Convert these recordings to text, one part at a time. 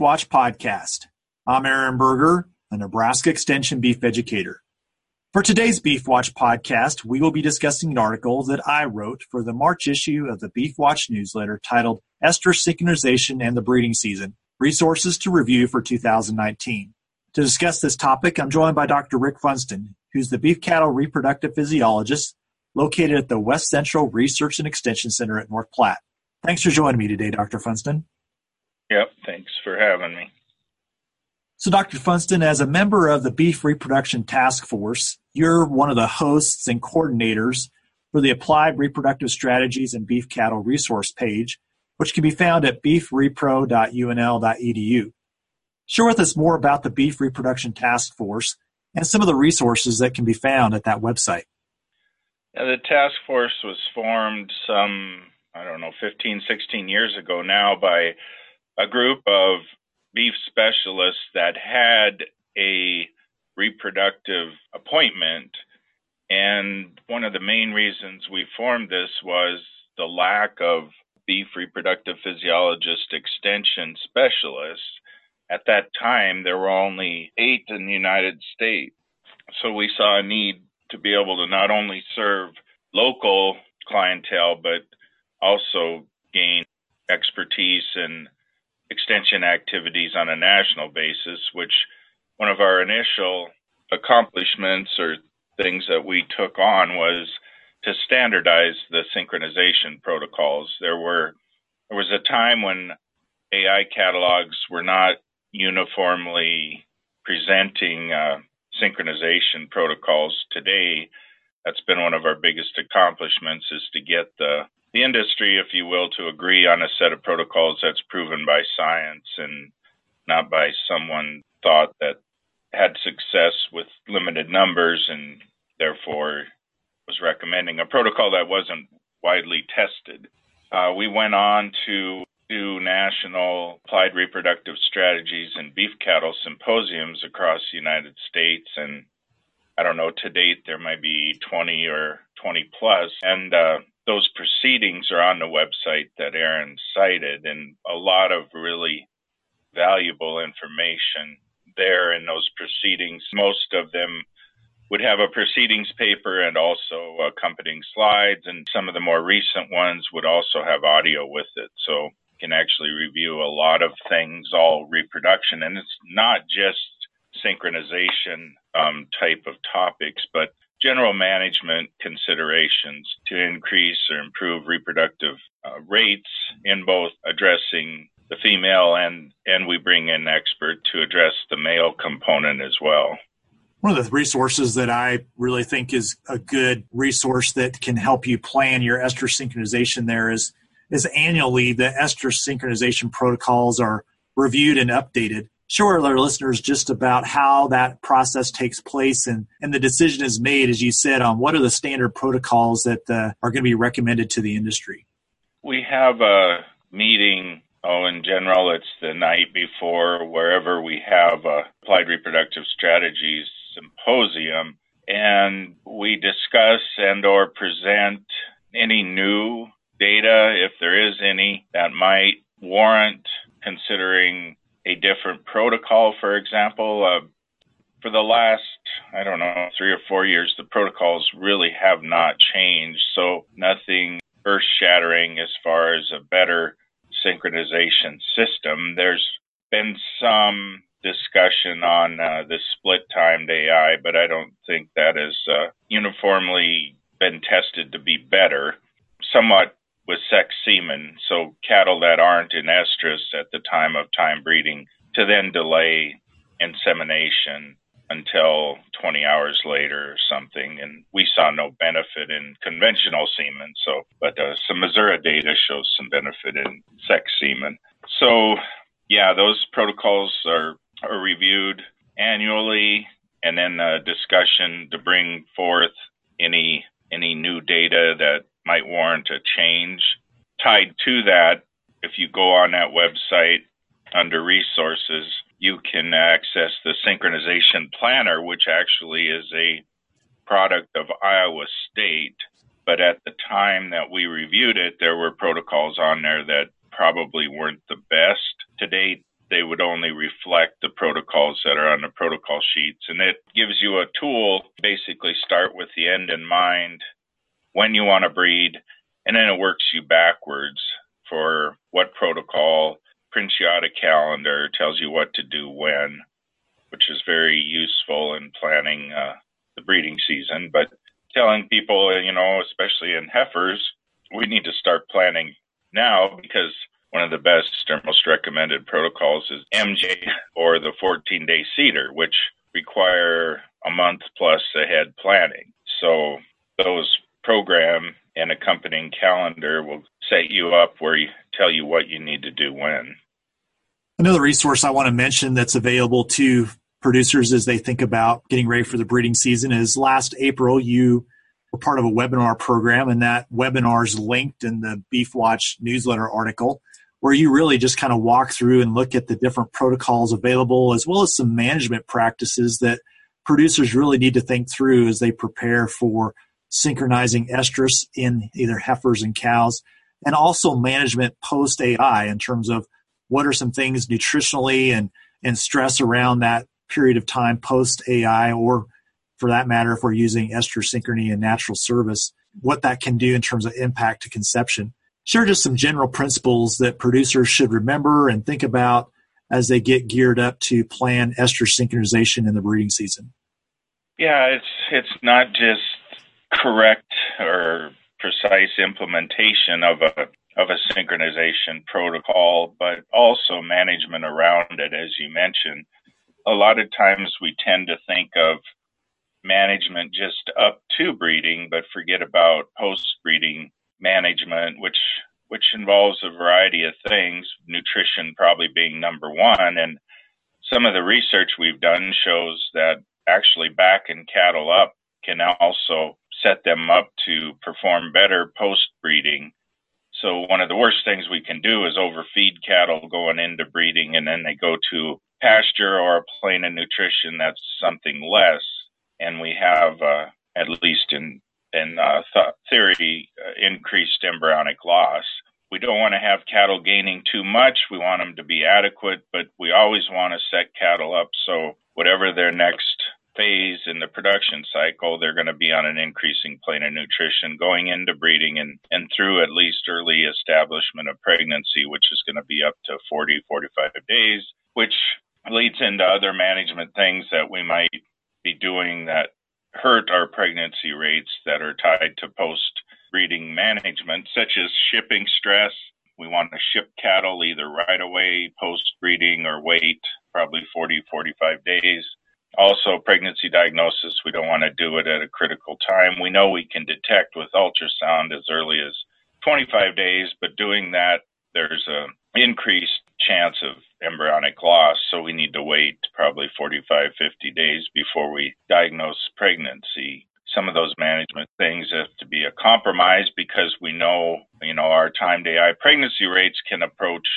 Watch podcast. I'm Aaron Berger, a Nebraska Extension beef educator. For today's Beef Watch podcast, we will be discussing an article that I wrote for the March issue of the Beef Watch newsletter titled Estrus Synchronization and the Breeding Season, Resources to Review for 2019. To discuss this topic, I'm joined by Dr. Rick Funston, who's the beef cattle reproductive physiologist located at the West Central Research and Extension Center at North Platte. Thanks for joining me today, Dr. Funston. Yep, thanks for having me. So, Dr. Funston, as a member of the Beef Reproduction Task Force, you're one of the hosts and coordinators for the Applied Reproductive Strategies and Beef Cattle resource page, which can be found at beefrepro.unl.edu. Share with us more about the Beef Reproduction Task Force and some of the resources that can be found at that website. The task force was formed 15, 16 years ago now by a group of beef specialists that had a reproductive appointment. And one of the main reasons we formed this was the lack of beef reproductive physiologist extension specialists. At that time, there were only 8 in the United States. So we saw a need to be able to not only serve local clientele, but also gain expertise in extension activities on a national basis, which one of our initial accomplishments or things that we took on was to standardize the synchronization protocols. There was a time when AI catalogs were not uniformly presenting synchronization protocols. Today, that's been one of our biggest accomplishments, is to get the industry, if you will, to agree on a set of protocols that's proven by science and not by someone thought that had success with limited numbers and therefore was recommending a protocol that wasn't widely tested. We went on to do national applied reproductive strategies and beef cattle symposiums across the United States, and I don't know, to date there might be 20 or 20 plus, and those proceedings are on the website that Aaron cited, and a lot of really valuable information there in those proceedings. Most of them would have a proceedings paper and also accompanying slides, and some of the more recent ones would also have audio with it. So you can actually review a lot of things, all reproduction, and it's not just synchronization type of topics, but general management considerations to increase or improve reproductive rates in both addressing the female and we bring in an expert to address the male component as well. One of the resources that I really think is a good resource that can help you plan your estrus synchronization there is annually the estrus synchronization protocols are reviewed and updated. Share with our listeners just about how that process takes place and the decision is made, as you said, on what are the standard protocols that are going to be recommended to the industry. We have a meeting, in general, it's the night before, wherever we have a Applied Reproductive Strategies Symposium, and we discuss and or present any new data, if there is any, that might warrant considering a different protocol. For example, for the last, 3 or 4 years, the protocols really have not changed. So nothing earth-shattering as far as a better synchronization system. There's been some discussion on the split-timed AI, but I don't think that has uniformly been tested to be better. Somewhat with sex semen, so cattle that aren't in estrus at the time of time breeding, to then delay insemination until 20 hours later or something. And we saw no benefit in conventional semen, but some Missouri data shows some benefit in sex semen. So, yeah, those protocols are reviewed annually, and then a discussion to bring forth any new data that might warrant a change. Tied to that, if you go on that website under resources, you can access the Synchronization Planner, which actually is a product of Iowa State. But at the time that we reviewed it, there were protocols on there that probably weren't the best. To date, they would only reflect the protocols that are on the protocol sheets. And it gives you a tool, basically start with the end in mind, when you want to breed, and then it works you backwards for what protocol, prints you out a calendar, tells you what to do when, which is very useful in planning the breeding season. But telling people, especially in heifers, we need to start planning now, because one of the best or most recommended protocols is MJ or the 14-day cedar, which require a month plus ahead planning. So those program and accompanying calendar will set you up where you tell you what you need to do when. Another resource I want to mention that's available to producers as they think about getting ready for the breeding season is last April, you were part of a webinar program, and that webinar is linked in the Beef Watch newsletter article, where you really just kind of walk through and look at the different protocols available, as well as some management practices that producers really need to think through as they prepare for synchronizing estrus in either heifers and cows, and also management post-AI in terms of what are some things nutritionally and stress around that period of time post-AI, or for that matter, if we're using estrus synchrony and natural service, what that can do in terms of impact to conception. Share just some general principles that producers should remember and think about as they get geared up to plan estrus synchronization in the breeding season. Yeah, it's not just correct or precise implementation of a synchronization protocol, but also management around it, as you mentioned. A lot of times we tend to think of management just up to breeding, but forget about post-breeding management, which involves a variety of things, nutrition probably being number one. And some of the research we've done shows that actually backing cattle up can also set them up to perform better post-breeding. So one of the worst things we can do is overfeed cattle going into breeding, and then they go to pasture or a plane of nutrition that's something less. And we have, at least in theory, increased embryonic loss. We don't want to have cattle gaining too much. We want them to be adequate, but we always want to set cattle up so whatever their next phase in the production cycle, they're going to be on an increasing plane of nutrition going into breeding and through at least early establishment of pregnancy, which is going to be up to 40, 45 days, which leads into other management things that we might be doing that hurt our pregnancy rates that are tied to post-breeding management, such as shipping stress. We want to ship cattle either right away, post-breeding, or wait probably 40, 45 days. Also, pregnancy diagnosis, we don't want to do it at a critical time. We know we can detect with ultrasound as early as 25 days, but doing that, there's an increased chance of embryonic loss, so we need to wait probably 45, 50 days before we diagnose pregnancy. Some of those management things have to be a compromise because we know, our timed AI pregnancy rates can approach,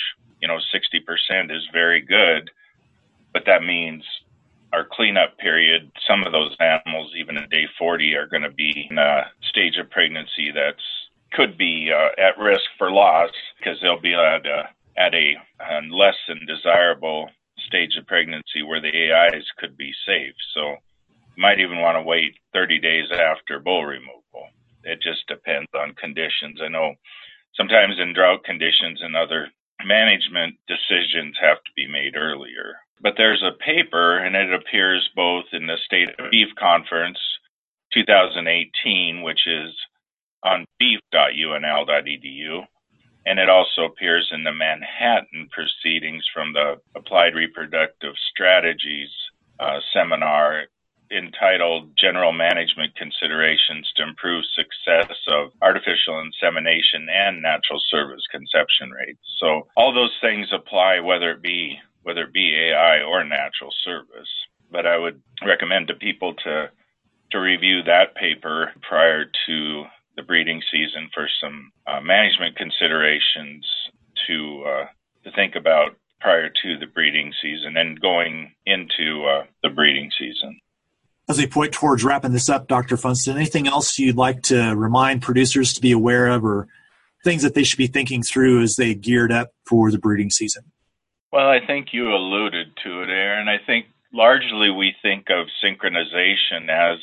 60% is very good, but that means our cleanup period, some of those animals, even at day 40, are going to be in a stage of pregnancy that's could be at risk for loss because they'll be at a less than desirable stage of pregnancy where the AIs could be safe. So you might even want to wait 30 days after bull removal. It just depends on conditions. I know sometimes in drought conditions and other management decisions have to be made earlier. But there's a paper, and it appears both in the State of Beef Conference 2018, which is on beef.unl.edu, and it also appears in the Manhattan Proceedings from the Applied Reproductive Strategies seminar entitled General Management Considerations to Improve Success of Artificial Insemination and Natural Service Conception Rates. So all those things apply whether it be AI or natural service. But I would recommend to people to review that paper prior to the breeding season for some management considerations to think about prior to the breeding season and going into the breeding season. As we point towards wrapping this up, Dr. Funston, anything else you'd like to remind producers to be aware of or things that they should be thinking through as they geared up for the breeding season? Well, I think you alluded to it, Aaron. I think largely we think of synchronization as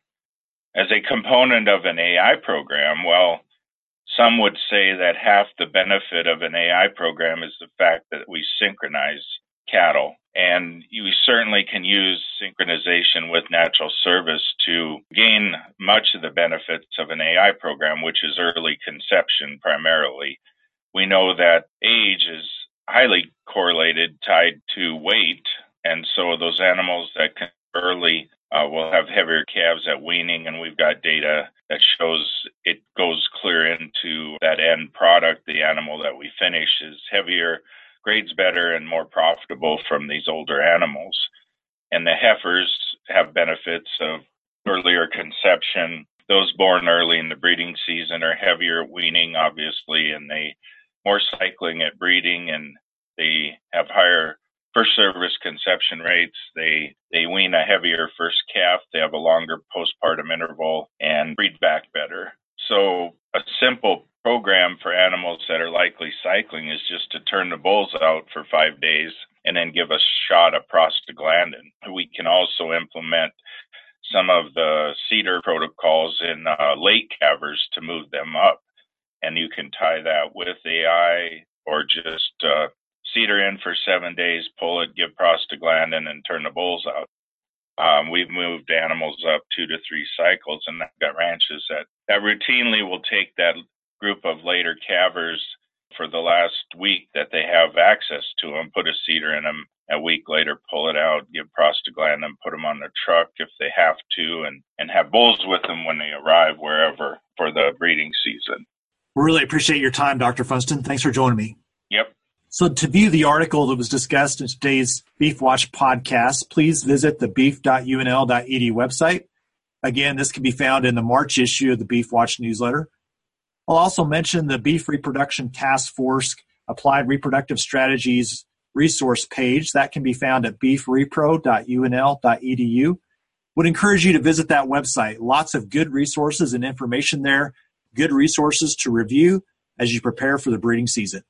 a component of an AI program. Well, some would say that half the benefit of an AI program is the fact that we synchronize cattle. And you certainly can use synchronization with natural service to gain much of the benefits of an AI program, which is early conception primarily. We know that age is highly correlated, tied to weight. And so those animals that can early will have heavier calves at weaning, and we've got data that shows it goes clear into that end product. The animal that we finish is heavier, grades better, and more profitable from these older animals. And the heifers have benefits of earlier conception. Those born early in the breeding season are heavier at weaning, obviously, and they more cycling at breeding, and they have higher first service conception rates. They wean a heavier first calf. They have a longer postpartum interval and breed back better. So a simple program for animals that are likely cycling is just to turn the bulls out for 5 days and then give a shot of prostaglandin. We can also implement some of the CEDAR protocols in late calvers to move them up. And you can tie that with AI or just CEDAR in for 7 days, pull it, give prostaglandin, and turn the bulls out. We've moved animals up 2 to 3 cycles, and I've got ranches that routinely will take that group of later calvers for the last week that they have access to them, put a CEDAR in them. A week later, pull it out, give prostaglandin, put them on the truck if they have to, and have bulls with them when they arrive wherever for the breeding season. We really appreciate your time, Dr. Funston. Thanks for joining me. Yep. So to view the article that was discussed in today's Beef Watch podcast, please visit the beef.unl.edu website. Again, this can be found in the March issue of the Beef Watch newsletter. I'll also mention the Beef Reproduction Task Force Applied Reproductive Strategies resource page. That can be found at beefrepro.unl.edu. Would encourage you to visit that website. Lots of good resources and information there, good resources to review as you prepare for the breeding season.